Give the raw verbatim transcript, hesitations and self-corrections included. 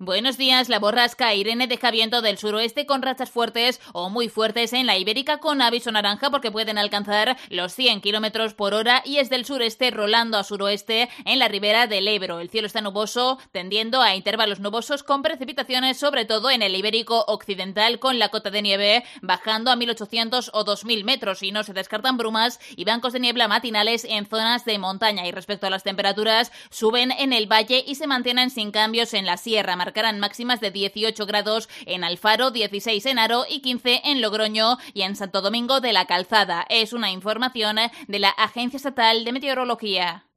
Buenos días. La borrasca Irene deja viento del suroeste con rachas fuertes o muy fuertes en la Ibérica, con aviso naranja porque pueden alcanzar los cien kilómetros por hora, y es del sureste rolando a suroeste en la ribera del Ebro. El cielo está nuboso, tendiendo a intervalos nubosos con precipitaciones, sobre todo en el Ibérico occidental, con la cota de nieve bajando a mil ochocientos o dos mil metros, y no se descartan brumas y bancos de niebla matinales en zonas de montaña. Y respecto a las temperaturas, suben en el valle y se mantienen sin cambios en la sierra. Marcarán máximas de dieciocho grados en Alfaro, dieciséis en Haro y quince en Logroño y en Santo Domingo de la Calzada. Es una información de la Agencia Estatal de Meteorología.